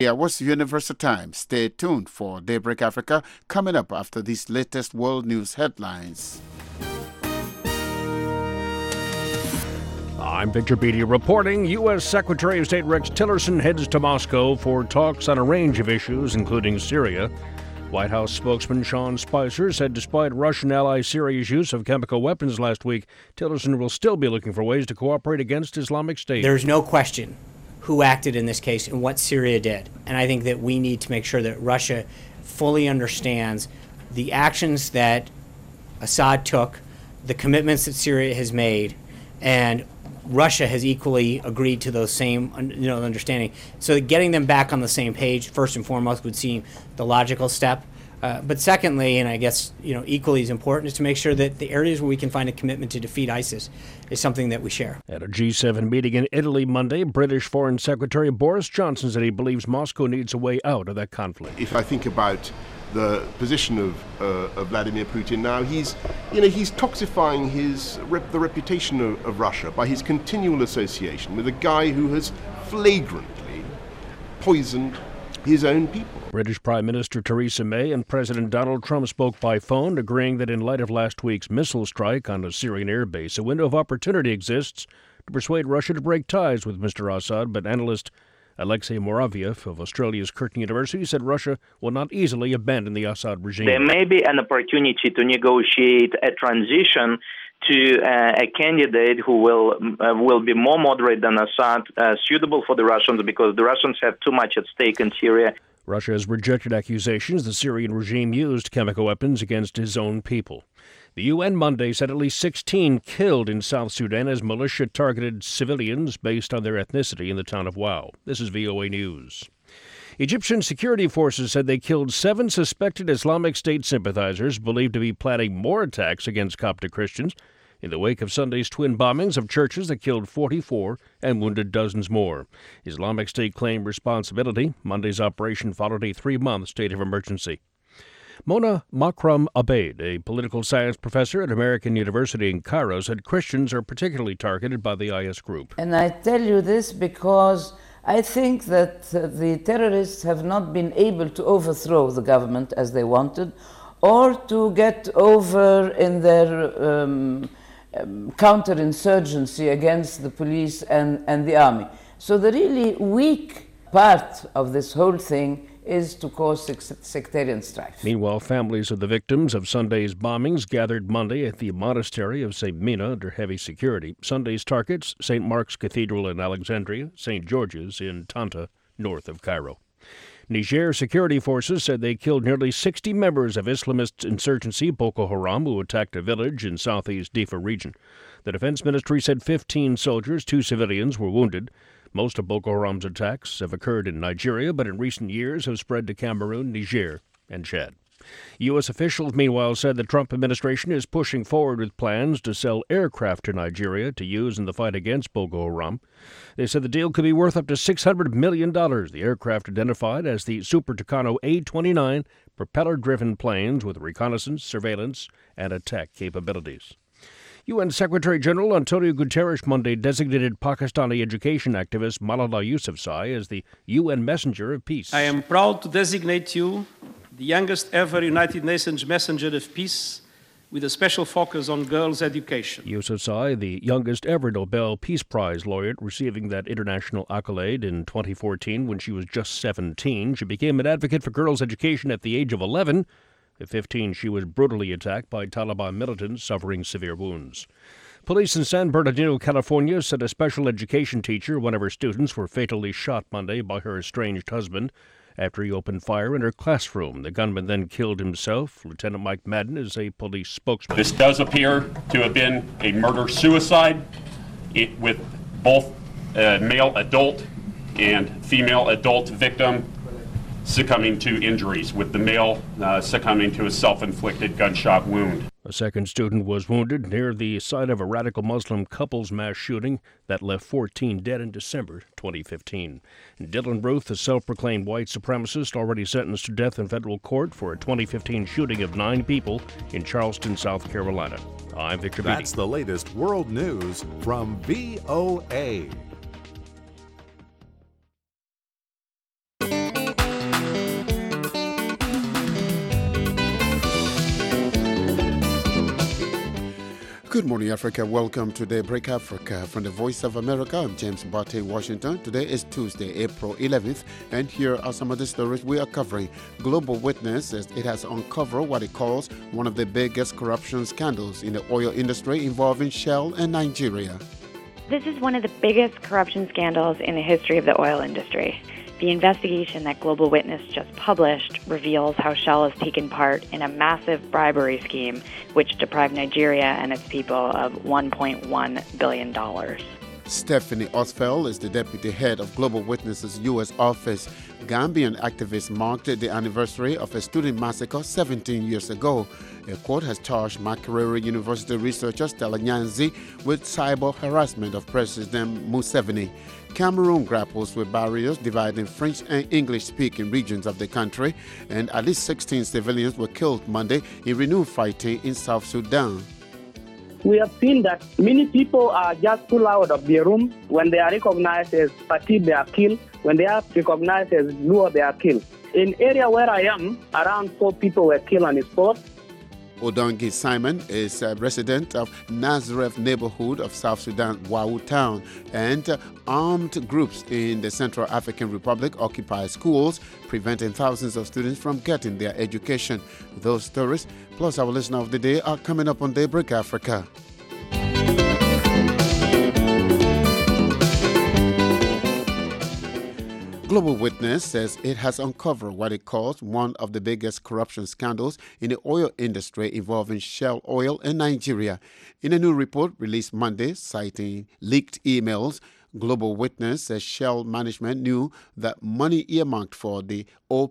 Yeah, what's Universal Time? Stay tuned for Daybreak Africa coming up after these latest world news headlines. I'm Victor Beattie reporting. U.S. Secretary of State Rex Tillerson heads to Moscow for talks on a range of issues, including Syria. White House spokesman Sean Spicer said despite Russian ally Syria's use of chemical weapons last week, Tillerson will still be looking for ways to cooperate against Islamic State. There's no question who acted in this case and what Syria did. And I think that we need to make sure that Russia fully understands the actions that Assad took, the commitments that Syria has made, and Russia has equally agreed to those same understanding. So getting them back on the same page, first and foremost, would seem the logical step. But secondly, and I guess equally as important, is to make sure that the areas where we can find a commitment to defeat ISIS is something that we share. At a G7 meeting in Italy Monday, British Foreign Secretary Boris Johnson said he believes Moscow needs a way out of that conflict. If I think about the position of Vladimir Putin now, he's toxifying the reputation of Russia by his continual association with a guy who has flagrantly poisoned his own people. British Prime Minister Theresa May and President Donald Trump spoke by phone, agreeing that in light of last week's missile strike on a Syrian airbase, a window of opportunity exists to persuade Russia to break ties with Mr. Assad, but analyst Alexei Moraviev of Australia's Curtin University said Russia will not easily abandon the Assad regime. There may be an opportunity to negotiate a transition to a candidate who will be more moderate than Assad, suitable for the Russians, because the Russians have too much at stake in Syria. Russia has rejected accusations the Syrian regime used chemical weapons against his own people. The UN Monday said at least 16 killed in South Sudan as militia targeted civilians based on their ethnicity in the town of Wau. This is VOA News. Egyptian security forces said they killed 7 suspected Islamic State sympathizers believed to be planning more attacks against Coptic Christians in the wake of Sunday's twin bombings of churches that killed 44 and wounded dozens more. Islamic State claimed responsibility. Monday's operation followed a 3-month state of emergency. Mona Makram Abeid, a political science professor at American University in Cairo, said Christians are particularly targeted by the IS group. And I tell you this because I think that the terrorists have not been able to overthrow the government as they wanted, or to get over in their counterinsurgency against the police and the army. So the really weak part of this whole thing is to cause sectarian strife. Meanwhile, families of the victims of Sunday's bombings gathered Monday at the monastery of St. Mina under heavy security. Sunday's targets, St. Mark's Cathedral in Alexandria, St. George's in Tanta, north of Cairo. Niger security forces said they killed nearly 60 members of Islamist insurgency Boko Haram who attacked a village in southeast Difa region. The defense ministry said 15 soldiers, 2 civilians were wounded. Most of Boko Haram's attacks have occurred in Nigeria, but in recent years have spread to Cameroon, Niger, and Chad. U.S. officials, meanwhile, said the Trump administration is pushing forward with plans to sell aircraft to Nigeria to use in the fight against Boko Haram. They said the deal could be worth up to $600 million. The aircraft identified as the Super Tucano A-29 propeller-driven planes with reconnaissance, surveillance, and attack capabilities. UN Secretary-General Antonio Guterres Monday designated Pakistani education activist Malala Yousafzai as the UN Messenger of Peace. I am proud to designate you the youngest ever United Nations Messenger of Peace, with a special focus on girls' education. Yousafzai, the youngest ever Nobel Peace Prize laureate, receiving that international accolade in 2014 when she was just 17. She became an advocate for girls' education at the age of 11. At 15, she was brutally attacked by Taliban militants, suffering severe wounds. Police in San Bernardino, California, said a special education teacher, one of her students, were fatally shot Monday by her estranged husband after he opened fire in her classroom. The gunman then killed himself. Lieutenant Mike Madden is a police spokesman. This does appear to have been a murder-suicide with both male adult and female adult victim succumbing to injuries, with the male succumbing to a self-inflicted gunshot wound. A second student was wounded near the site of a radical Muslim couple's mass shooting that left 14 dead in December 2015. Dylan Ruth, a self-proclaimed white supremacist, already sentenced to death in federal court for a 2015 shooting of 9 people in Charleston, South Carolina. I'm Victor Beattie. That's the latest world news from VOA. Good morning, Africa. Welcome to Daybreak Africa. From the Voice of America, I'm James Barty in Washington. Today is Tuesday, April 11th, and here are some of the stories we are covering. Global Witness says it has uncovered what it calls one of the biggest corruption scandals in the oil industry involving Shell and Nigeria. This is one of the biggest corruption scandals in the history of the oil industry. The investigation that Global Witness just published reveals how Shell has taken part in a massive bribery scheme which deprived Nigeria and its people of $1.1 billion. Stephanie Osfeld is the deputy head of Global Witness's U.S. office. Gambian activists marked the anniversary of a student massacre 17 years ago. A court has charged Makerere University researcher Stella Nyanzi with cyber harassment of President Museveni. Cameroon grapples with barriers dividing French and English-speaking regions of the country, and at least 16 civilians were killed Monday in renewed fighting in South Sudan. We have seen that many people are just pulled out of their room. When they are recognized as Party, they are killed. When they are recognized as Luo, they are killed. In area where I am, around 4 people were killed on the spot. Odongi Simon is a resident of Nazareth neighborhood of South Sudan, Wau town, and armed groups in the Central African Republic occupy schools, preventing thousands of students from getting their education. Those stories, plus our listener of the day, are coming up on Daybreak Africa. Global Witness says it has uncovered what it calls one of the biggest corruption scandals in the oil industry involving Shell Oil and Nigeria. In a new report released Monday, citing leaked emails, Global Witness says Shell management knew that money earmarked for the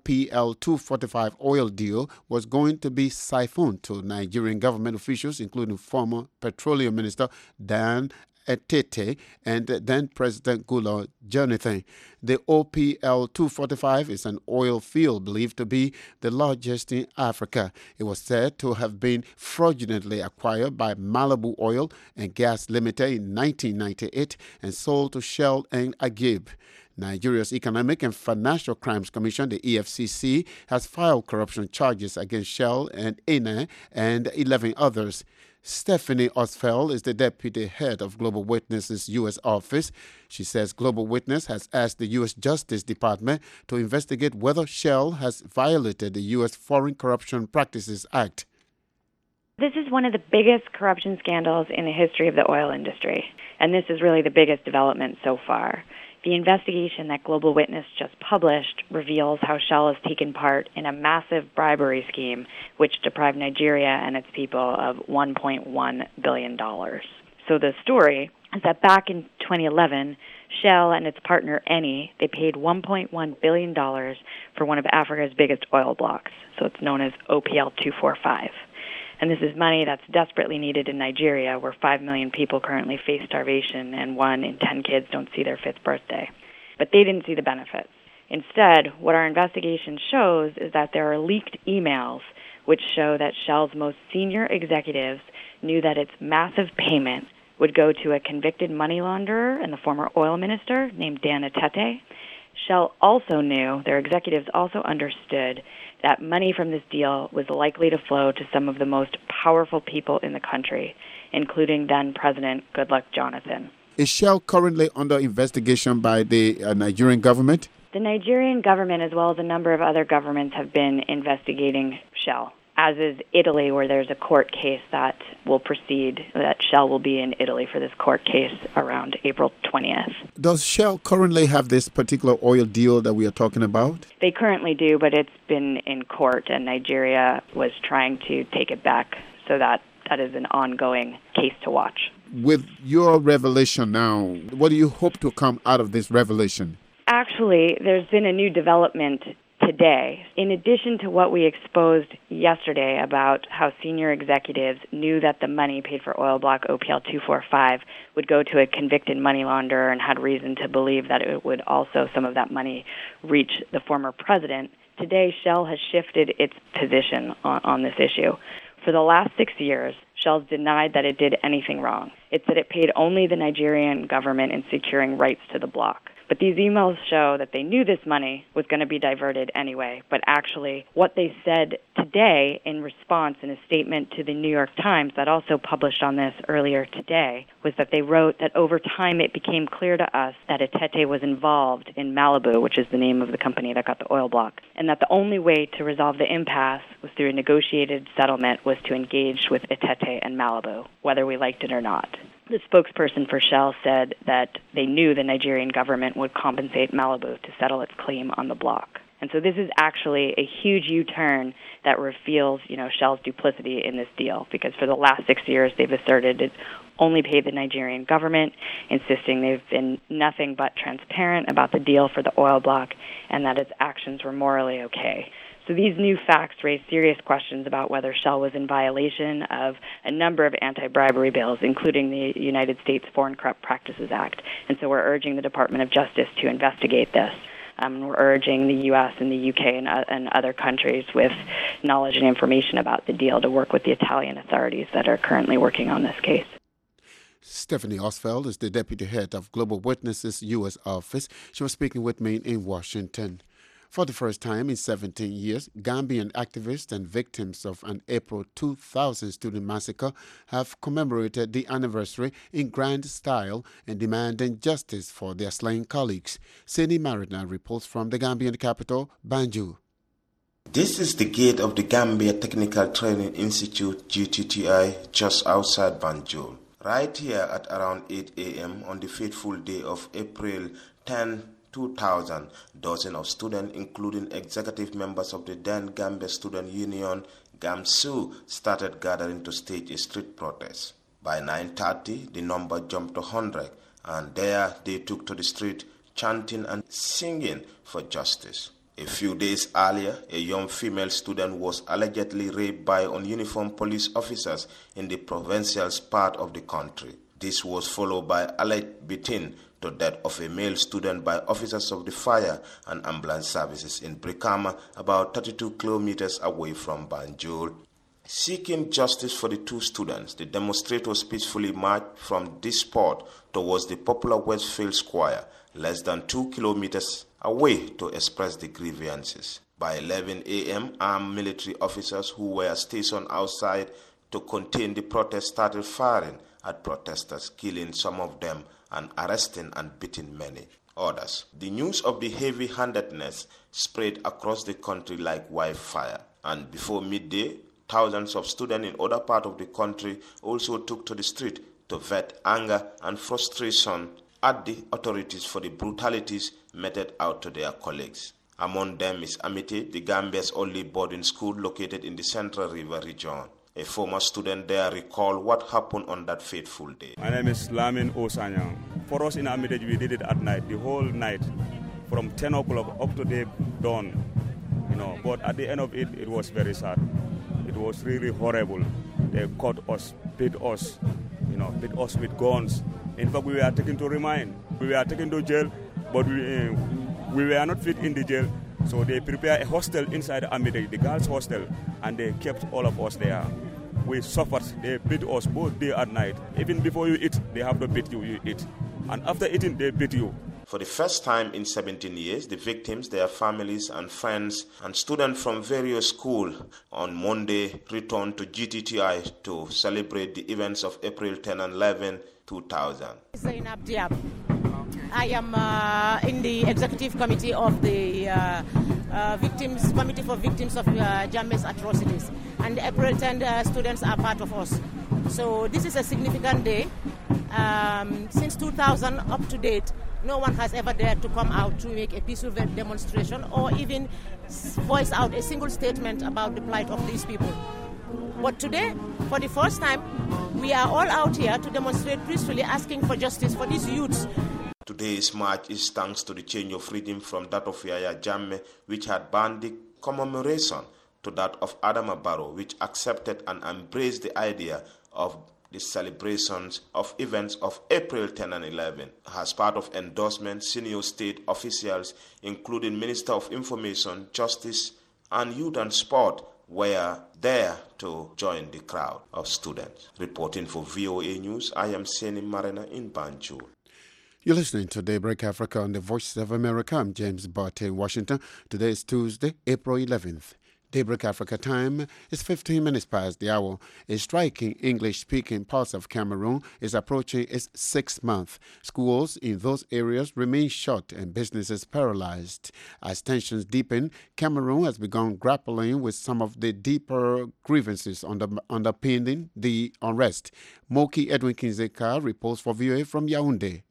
OPL 245 oil deal was going to be siphoned to Nigerian government officials, including former Petroleum Minister Dan Etete and then President Goodluck Jonathan. The OPL 245 is an oil field believed to be the largest in Africa. It was said to have been fraudulently acquired by Malibu Oil and Gas Limited in 1998 and sold to Shell and Agib. Nigeria's Economic and Financial Crimes Commission, the EFCC, has filed corruption charges against Shell and Eni and 11 others. Stephanie Osfeld is the deputy head of Global Witness's U.S. office. She says Global Witness has asked the U.S. Justice Department to investigate whether Shell has violated the U.S. Foreign Corruption Practices Act. This is one of the biggest corruption scandals in the history of the oil industry, and this is really the biggest development so far. The investigation that Global Witness just published reveals how Shell has taken part in a massive bribery scheme which deprived Nigeria and its people of $1.1 billion. So the story is that back in 2011, Shell and its partner Eni, they paid $1.1 billion for one of Africa's biggest oil blocks. So it's known as OPL 245. And this is money that's desperately needed in Nigeria, where 5 million people currently face starvation and 1 in 10 kids don't see their 5th birthday. But they didn't see the benefits. Instead, what our investigation shows is that there are leaked emails which show that Shell's most senior executives knew that its massive payment would go to a convicted money launderer and the former oil minister named Dan Etete. Shell also knew, their executives also understood, that money from this deal was likely to flow to some of the most powerful people in the country, including then President Goodluck Jonathan. Is Shell currently under investigation by the Nigerian government? The Nigerian government, as well as a number of other governments, have been investigating Shell, as is Italy, where there's a court case that will proceed, that Shell will be in Italy for this court case around April 20th. Does Shell currently have this particular oil deal that we are talking about? They currently do, but it's been in court, and Nigeria was trying to take it back, so that is an ongoing case to watch. With your revelation now, what do you hope to come out of this revelation? Actually, there's been a new development today. In addition to what we exposed yesterday about how senior executives knew that the money paid for oil block OPL 245 would go to a convicted money launderer and had reason to believe that it would also, some of that money, reach the former president, today Shell has shifted its position on this issue. For the last 6 years, Shell's denied that it did anything wrong. It said it paid only the Nigerian government in securing rights to the block. But these emails show that they knew this money was going to be diverted anyway. But actually, what they said today in response in a statement to the New York Times that also published on this earlier today was that they wrote that over time it became clear to us that Etete was involved in Malibu, which is the name of the company that got the oil block, and that the only way to resolve the impasse was through a negotiated settlement was to engage with Etete and Malibu, whether we liked it or not. The spokesperson for Shell said that they knew the Nigerian government would compensate Malibu to settle its claim on the block. And so this is actually a huge U-turn that reveals, Shell's duplicity in this deal, because for the last 6 years they've asserted it only paid the Nigerian government, insisting they've been nothing but transparent about the deal for the oil block and that its actions were morally okay. So these new facts raise serious questions about whether Shell was in violation of a number of anti-bribery bills, including the United States Foreign Corrupt Practices Act. And so we're urging the Department of Justice to investigate this. We're urging the U.S. and the U.K. and other countries with knowledge and information about the deal to work with the Italian authorities that are currently working on this case. Stephanie Osfeld is the deputy head of Global Witness's U.S. office. She was speaking with me in Washington. For the first time in 17 years, Gambian activists and victims of an April 2000 student massacre have commemorated the anniversary in grand style and demanding justice for their slain colleagues. Sini Marina reports from the Gambian capital, Banjul. This is the gate of the Gambia Technical Training Institute, GTTI, just outside Banjul. Right here at around 8 a.m. on the fateful day of April 10, 2000, dozens of students, including executive members of the then Gambia Student Union, GAMSU, started gathering to stage a street protest. By 9:30, the number jumped to 100, and there they took to the street, chanting and singing for justice. A few days earlier, a young female student was allegedly raped by ununiformed police officers in the provincial part of the country. This was followed by alleged beating to death of a male student by officers of the fire and ambulance services in Brikama, about 32 kilometers away from Banjul. Seeking justice for the two students, the demonstrators peacefully marched from this spot towards the popular Westfield Square, less than 2 kilometers away, to express the grievances. By 11 a.m., armed military officers who were stationed outside to contain the protest started firing at protesters, killing some of them and arresting and beating many others. The news of the heavy-handedness spread across the country like wildfire, and before midday, thousands of students in other parts of the country also took to the street to vent anger and frustration at the authorities for the brutalities meted out to their colleagues. Among them is Amite, the Gambia's only boarding school located in the Central River region. A former student there recalled what happened on that fateful day. My name is Lamin Osanyang. For us in Amite, we did it at night, the whole night, from 10 o'clock up to the dawn. But at the end of it, it was very sad. It was really horrible. They caught us, beat us with guns. In fact, we were taken to remand. We were taken to jail, but we were not fit in the jail. So they prepared a hostel inside Amite, the girls' hostel, and they kept all of us there. We suffered. They beat us both day and night. Even before you eat, they have to beat you, you eat. And after eating, they beat you. For the first time in 17 years, the victims, their families and friends and students from various schools on Monday returned to GTTI to celebrate the events of April 10 and 11, 2000. Zainab Diab. I am in the executive committee of the Committee for Victims of Jammeh's Atrocities. And the April 10 students are part of us. So this is a significant day. Since 2000 up to date, no one has ever dared to come out to make a peaceful demonstration or even voice out a single statement about the plight of these people. But today, for the first time, we are all out here to demonstrate peacefully, asking for justice for these youths. Today's march is thanks to the change of freedom from that of Yahya Jammeh, which had banned the commemoration, to that of Adama Barrow, which accepted and embraced the idea of the celebrations of events of April 10 and 11. As part of endorsement, senior state officials, including Minister of Information, Justice, and Youth and Sport, were there to join the crowd of students. Reporting for VOA News, I am Seni Marina in Banjul. You're listening to Daybreak Africa on the Voice of America. I'm James Barty in Washington. Today is Tuesday, April 11th. Daybreak Africa time is 15 minutes past the hour. A strike in English-speaking parts of Cameroon is approaching its 6th month. Schools in those areas remain shut and businesses paralyzed. As tensions deepen, Cameroon has begun grappling with some of the deeper grievances underpinning the unrest. Moki Edwin Kinzeka reports for VOA from Yaoundé.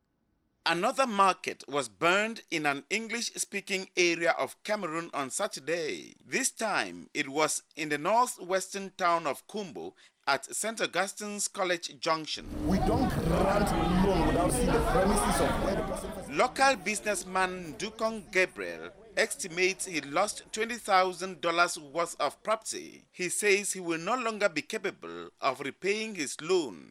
Another market was burned in an English-speaking area of Cameroon on Saturday. This time, it was in the northwestern town of Kumbo at St. Augustine's College Junction. We don't grant loan without seeing the premises of where the person... Local businessman Dukong Gabriel estimates he lost $20,000 worth of property. He says he will no longer be capable of repaying his loan.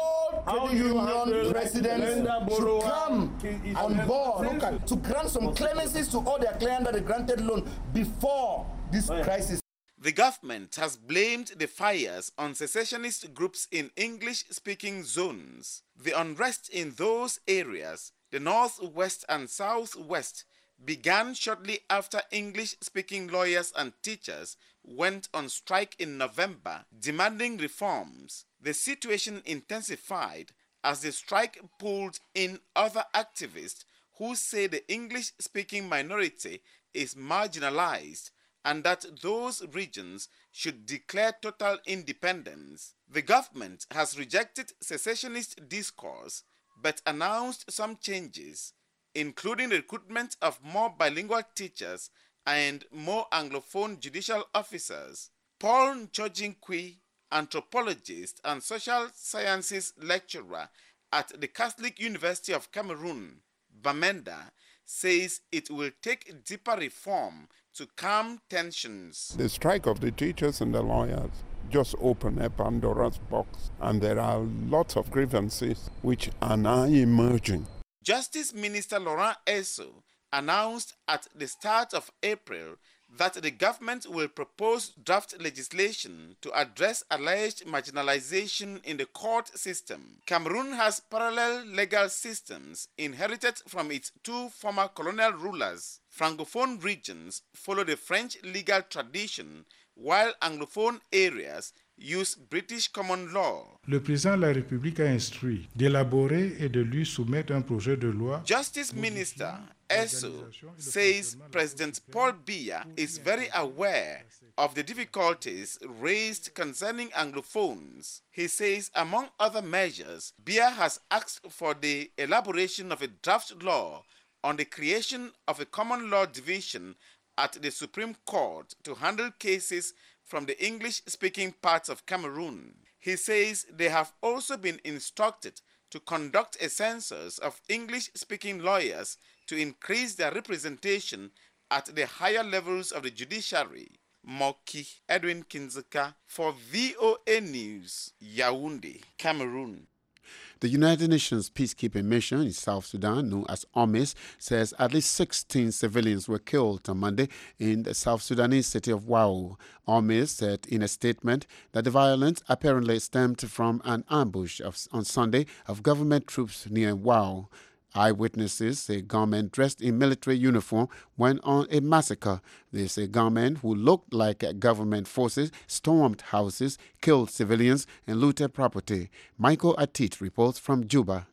All union presidents should come on board to grant some clemencies to all their clients that they granted loan before this crisis. The government has blamed the fires on secessionist groups in English-speaking zones. The unrest in those areas, the northwest and southwest, began shortly after English-speaking lawyers and teachers went on strike in November, demanding reforms. The situation intensified as the strike pulled in other activists who say the English-speaking minority is marginalized and that those regions should declare total independence. The government has rejected secessionist discourse but announced some changes, including the recruitment of more bilingual teachers and more Anglophone judicial officers. Paul Nchojinkwi, anthropologist and social sciences lecturer at the Catholic University of Cameroon, Bamenda, says it will take deeper reform to calm tensions. The strike of the teachers and the lawyers just opened a Pandora's box, and there are lots of grievances which are now emerging. Justice Minister Laurent Esso announced at the start of April that the government will propose draft legislation to address alleged marginalization in the court system. Cameroon has parallel legal systems inherited from its two former colonial rulers. Francophone regions follow the French legal tradition, while Anglophone areas use British common law. Le président de la République a instruit d'élaborer et de lui soumettre un projet de loi. Justice Minister Esso says President Paul Biya is very aware of the difficulties raised concerning Anglophones. He says, among other measures, Biya has asked for the elaboration of a draft law on the creation of a common law division at the Supreme Court to handle cases from the English-speaking parts of Cameroon. He says they have also been instructed to conduct a census of English-speaking lawyers to increase their representation at the higher levels of the judiciary. Moki Edwin Kinzeka for VOA News, Yaoundé, Cameroon. The United Nations peacekeeping mission in South Sudan, known as UNMISS, says at least 16 civilians were killed on Monday in the South Sudanese city of Wau. UNMISS said in a statement that the violence apparently stemmed from an ambush on Sunday of government troops near Wau. Eyewitnesses say gunmen dressed in military uniform went on a massacre. They say gunmen who looked like government forces stormed houses, killed civilians, and looted property. Michael Atit reports from Juba.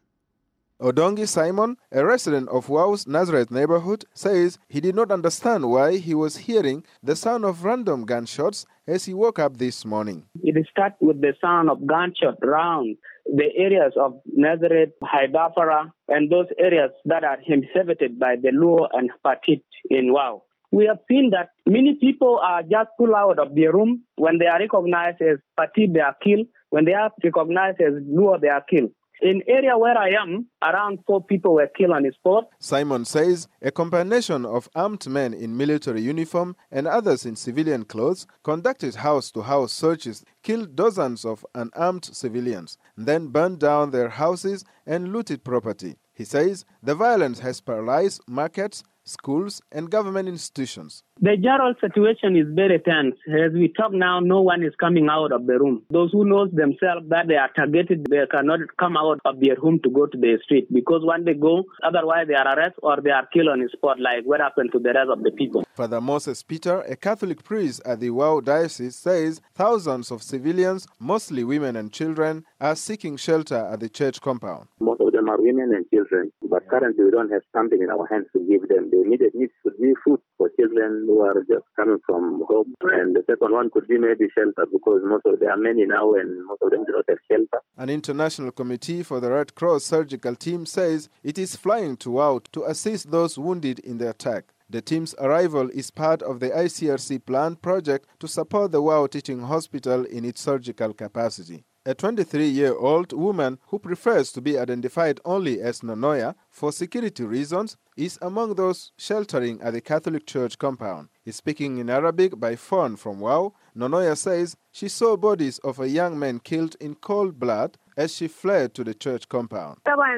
Odongi Simon, a resident of Wau's Nazareth neighborhood, says he did not understand why he was hearing the sound of random gunshots as he woke up this morning. It starts with the sound of gunshot around the areas of Nazareth, Haidafara, and those areas that are inhabited by the Luo and Patit in Wau. We have seen that many people are just pulled out of their room. When they are recognized as Patit, they are killed. When they are recognized as Luo, they are killed. In area where I am, around 4 people were killed on the spot. Simon says a combination of armed men in military uniform and others in civilian clothes conducted house-to-house searches, killed dozens of unarmed civilians, then burned down their houses and looted property. He says the violence has paralyzed markets, schools, and government institutions. The general situation is very tense. As we talk now, no one is coming out of the room. Those who know themselves that they are targeted, they cannot come out of their home to go to the street because when they go, otherwise they are arrested or they are killed on the spot, like what happened to the rest of the people. Father Moses Peter, a Catholic priest at the Wau Diocese, says thousands of civilians, mostly women and children, are seeking shelter at the church compound. Most of them are women and children, but currently we don't have something in our hands to give them. The immediate needs could be food for children who are just coming from home, and the second one could be maybe shelter because there are many now and most of them do not have shelter. An international committee for the Red Cross surgical team says it is flying to Wau to assist those wounded in the attack. The team's arrival is part of the ICRC planned project to support the Wau Teaching Hospital in its surgical capacity. A 23-year-old woman who prefers to be identified only as Nonoya for security reasons is among those sheltering at the Catholic Church compound. Speaking in Arabic by phone from Wau, Nonoya says she saw bodies of a young man killed in cold blood as she fled to the church compound.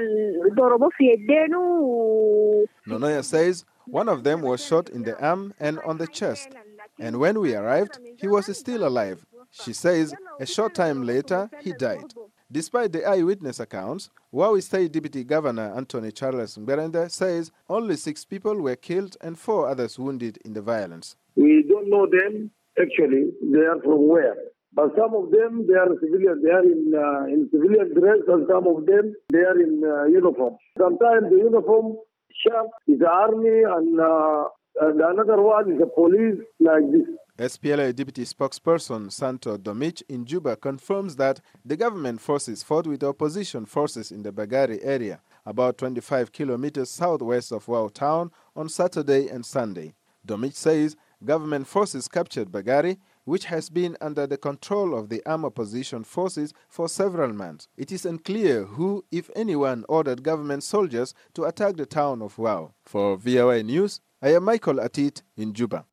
Nonoya says one of them was shot in the arm and on the chest, and when we arrived, he was still alive. She says a short time later, he died. Despite the eyewitness accounts, Wau State Deputy Governor Anthony Charles Mberende says only 6 people were killed and 4 others wounded in the violence. We don't know them, actually. They are from where? But some of them, they are civilians. They are in civilian dress, and some of them, they are in uniform. Sometimes the uniform shirt is the army, and another one is the police, like this. SPLA Deputy Spokesperson Santo Domich in Juba confirms that the government forces fought with opposition forces in the Bagari area, about 25 kilometers southwest of Wau town, on Saturday and Sunday. Domich says government forces captured Bagari, which has been under the control of the armed opposition forces for several months. It is unclear who, if anyone, ordered government soldiers to attack the town of Wau. For VOA News, I am Michael Atit in Juba.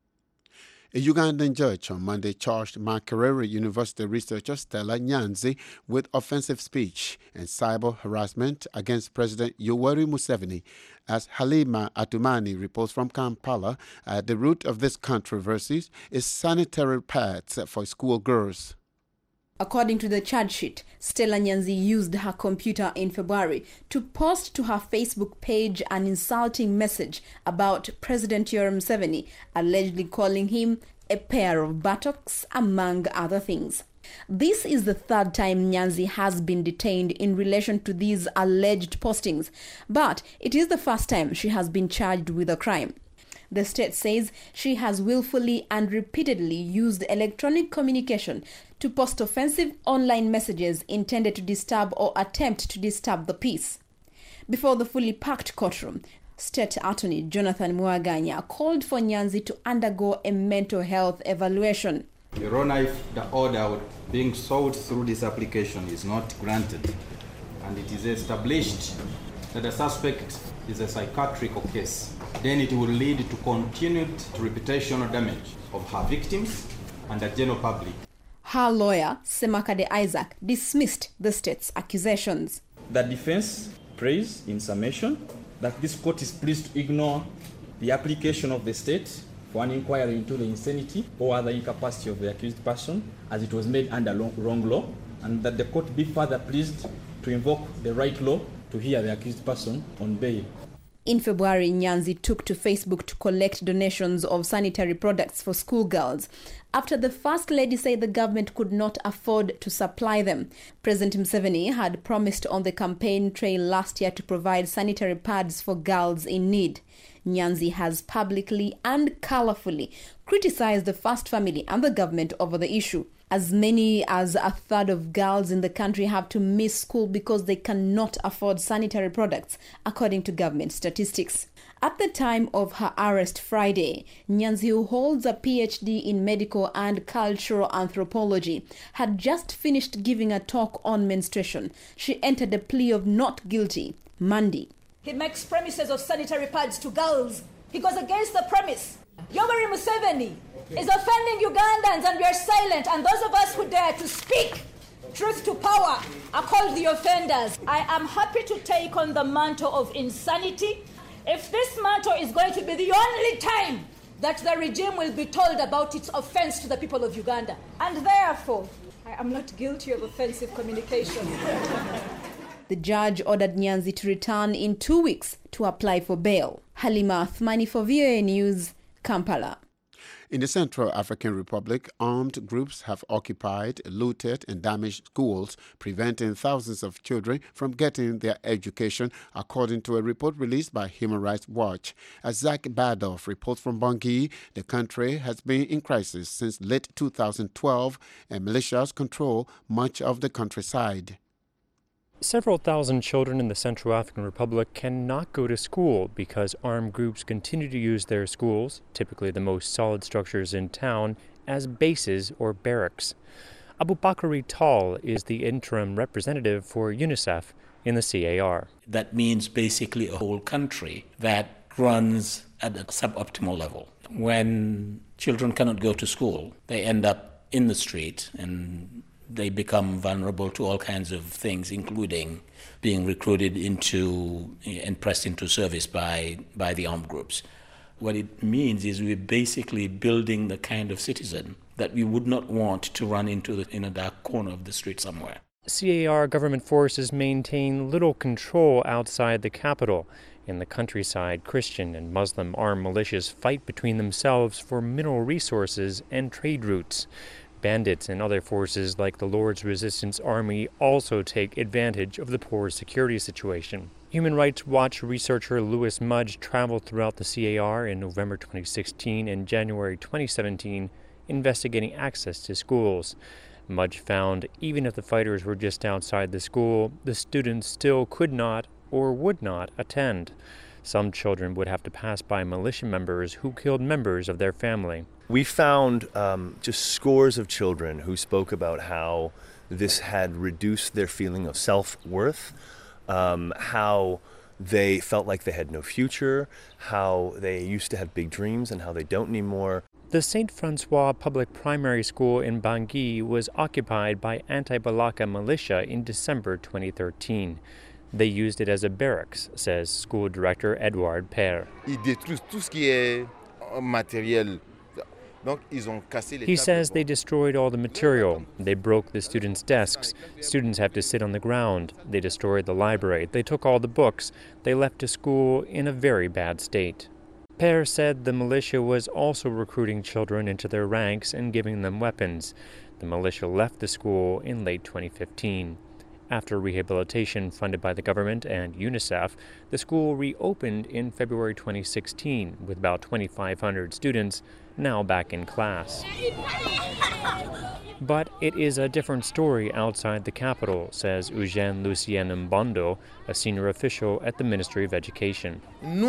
A Ugandan judge on Monday charged Makerere University researcher Stella Nyanzi with offensive speech and cyber harassment against President Yoweri Museveni. As Halima Atumani reports from Kampala, at the root of this controversy is sanitary pads for schoolgirls. According to the charge sheet, Stella Nyanzi used her computer in February to post to her Facebook page an insulting message about President Yoweri Museveni, allegedly calling him a pair of buttocks, among other things. This is the third time Nyanzi has been detained in relation to these alleged postings, but it is the first time she has been charged with a crime. The state says she has willfully and repeatedly used electronic communication to post offensive online messages intended to disturb or attempt to disturb the peace. Before the fully packed courtroom, State Attorney Jonathan Mwaganya called for Nyanzi to undergo a mental health evaluation. Your Honor, if the order being sought through this application is not granted, and it is established that the suspect is a psychiatric case, then it will lead to continued reputational damage of her victims and the general public. Her lawyer, Semakade Isaac, dismissed the state's accusations. The defense prays in summation that this court is pleased to ignore the application of the state for an inquiry into the insanity or other incapacity of the accused person as it was made under wrong law, and that the court be further pleased to invoke the right law to hear the accused person on bail. In February, Nyanzi took to Facebook to collect donations of sanitary products for schoolgirls after the First Lady said the government could not afford to supply them. President Museveni had promised on the campaign trail last year to provide sanitary pads for girls in need. Nyanzi has publicly and colourfully criticized the First Family and the government over the issue. As many as a third of girls in the country have to miss school because they cannot afford sanitary products, according to government statistics. At the time of her arrest Friday, Nyanzi, who holds a PhD in medical and cultural anthropology, had just finished giving a talk on menstruation. She entered a plea of not guilty Monday. He makes promises of sanitary pads to girls. He goes against the premise. Yoweri Museveni is offending Ugandans, and we are silent, and those of us who dare to speak truth to power are called the offenders. I am happy to take on the mantle of insanity If this matter is going to be the only time that the regime will be told about its offense to the people of Uganda, and therefore I am not guilty of offensive communication. The judge ordered Nyanzi to return in 2 weeks to apply for bail. Halima Athmani for VOA News, Kampala. In the Central African Republic, armed groups have occupied, looted and damaged schools, preventing thousands of children from getting their education, according to a report released by Human Rights Watch. As Zach Badoff reports from Bangui, the country has been in crisis since late 2012, and militias control much of the countryside. Several thousand children in the Central African Republic cannot go to school because armed groups continue to use their schools, typically the most solid structures in town, as bases or barracks. Aboubakary Tall is the interim representative for UNICEF in the CAR. That means basically a whole country that runs at a suboptimal level. When children cannot go to school, they end up in the street and they become vulnerable to all kinds of things, including being recruited into and pressed into service by the armed groups. What it means is we're basically building the kind of citizen that we would not want to run into in a dark corner of the street somewhere. CAR government forces maintain little control outside the capital. In the countryside, Christian and Muslim armed militias fight between themselves for mineral resources and trade routes. Bandits and other forces like the Lord's Resistance Army also take advantage of the poor security situation. Human Rights Watch researcher Louis Mudge traveled throughout the CAR in November 2016 and January 2017, investigating access to schools. Mudge found even if the fighters were just outside the school, the students still could not or would not attend. Some children would have to pass by militia members who killed members of their family. We found just scores of children who spoke about how this had reduced their feeling of self-worth, how they felt like they had no future, how they used to have big dreams and how they don't anymore. The St. Francois Public Primary School in Bangui was occupied by anti-Balaka militia in December 2013. They used it as a barracks, says school director Edouard Père. He says they destroyed all the material. They broke the students' desks. Students have to sit on the ground. They destroyed the library. They took all the books. They left the school in a very bad state. Père said the militia was also recruiting children into their ranks and giving them weapons. The militia left the school in late 2015. After rehabilitation funded by the government and UNICEF, the school reopened in February 2016 with about 2,500 students now back in class. But it is a different story outside the capital, says Eugène Lucien Mbondo, a senior official at the Ministry of Education.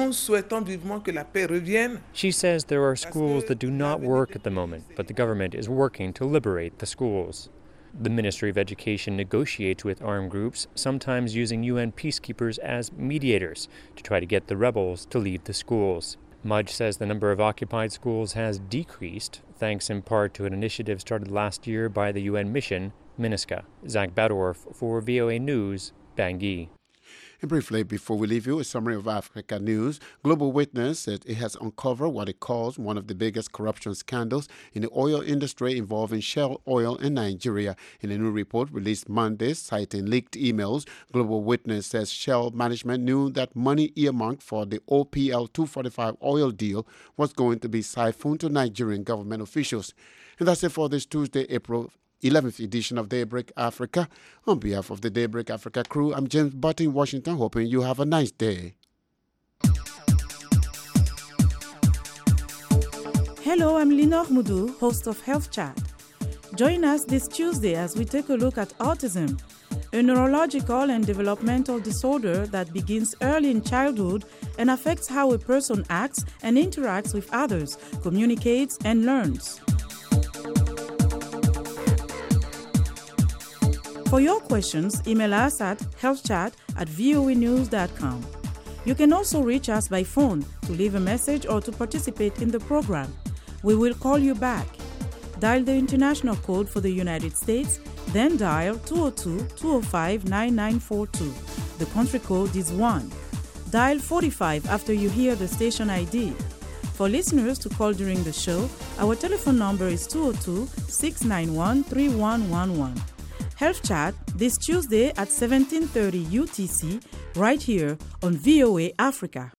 She says there are schools that do not work at the moment, but the government is working to liberate the schools. The Ministry of Education negotiates with armed groups, sometimes using UN peacekeepers as mediators to try to get the rebels to leave the schools. Mudge says the number of occupied schools has decreased, thanks in part to an initiative started last year by the UN mission, MINUSCA. Zach Badorf for VOA News, Bangui. And briefly, before we leave you, a summary of Africa news. Global Witness said it has uncovered what it calls one of the biggest corruption scandals in the oil industry involving Shell Oil in Nigeria. In a new report released Monday, citing leaked emails, Global Witness says Shell management knew that money earmarked for the OPL 245 oil deal was going to be siphoned to Nigerian government officials. And that's it for this Tuesday, April 11th edition of Daybreak Africa. On behalf of the Daybreak Africa crew, I'm James Butt in Washington, hoping you have a nice day. Hello, I'm Linor Moudou, host of Health Chat. Join us this Tuesday as we take a look at autism, a neurological and developmental disorder that begins early in childhood and affects how a person acts and interacts with others, communicates, and learns. For your questions, email us at healthchat@voanews.com. You can also reach us by phone to leave a message or to participate in the program. We will call you back. Dial the international code for the United States, then dial 202-205-9942. The country code is 1. Dial 45 after you hear the station ID. For listeners to call during the show, our telephone number is 202-691-3111. Health Chat this Tuesday at 17:30 UTC right here on VOA Africa.